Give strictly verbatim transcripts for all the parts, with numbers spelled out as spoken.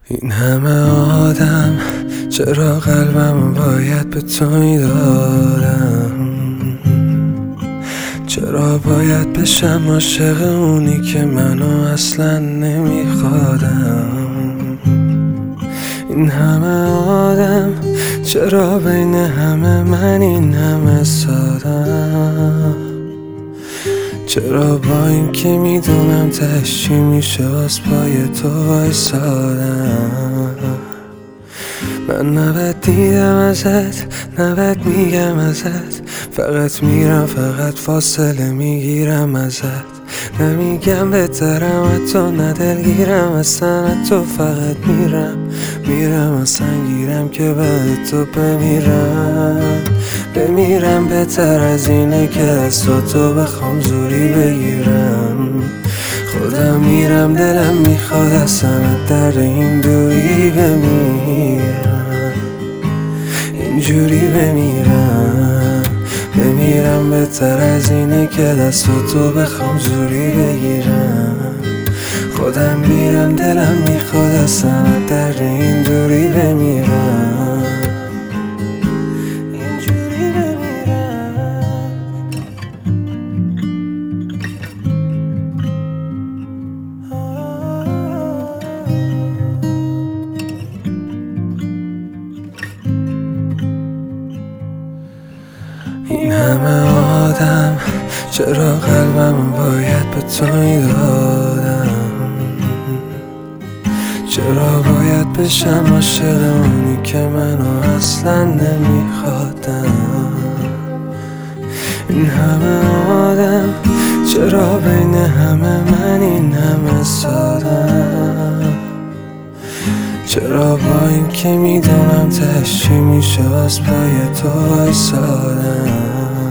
این همه آدم، چرا قلبم باید به تو میدادم؟ چرا باید بشم عاشق اونی که منو اصلا نمیخوادم؟ این همه آدم، چرا بین همه من این همه سادم؟ چرا با این که میدونم تهش چی میشه واس پای تو وایسادم؟ من نباید دیدم ازت، نباید میگم ازت، فقط میرم فقط فاصله میگیرم ازت. نمیگم بهترم حتی ندلگیرم اصلا، تو فقط میرم میرم اصلا گیرم که بعد تو بمیرم بمیرم. بهتر از اینه که از تو تو بخوام زوری بگیرم. خودم میرم دلم میخواد اصلا در این دوری بمیرم، اینجوری بمیرم بمیرم. بهتر از اینه که دست تو بخوام زوری بگیرم. خودم میرم دلم میخواد اصلا در این دوری بمیرم، اینجوری بمیرم. این همه آدم، چرا قلبم باید به تو میدادم؟ چرا باید بشم عاشق اونی که منو اصلا نمیخوادم؟ این همه آدم، چرا بین همه من این همه سادم؟ چرا با این که میدونم تهش چی میشه واس پای تو وایسادم؟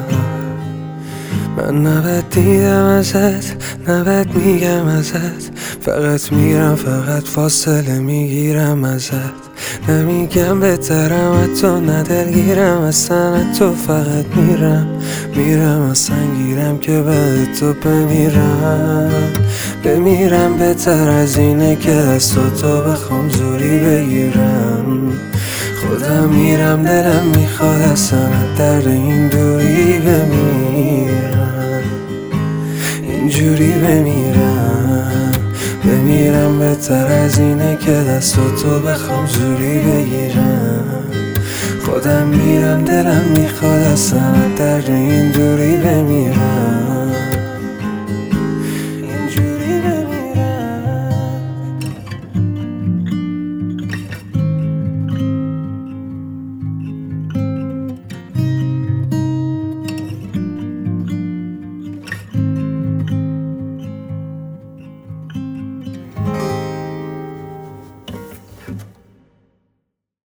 من نباید دیدم ازت، نباید میگم ازت، فقط میرم فقط فاصله میگیرم ازت. نمیگم بهترم حتی ندلگیرم اصلا، تو فقط میرم میرم اصلا گیرم که بعد تو بمیرم بمیرم. بهتر از اینه که از تو تو بخوام زوری بگیرم. خودم میرم دلم میخواد اصلا در این دوری بمیرم، اینجوری بمیرم بمیرم. بهتر از اینه که دست تو بخوام زوری بگیرم. خودم میرم دلم میخواد اصلا در این دوری بمیرم.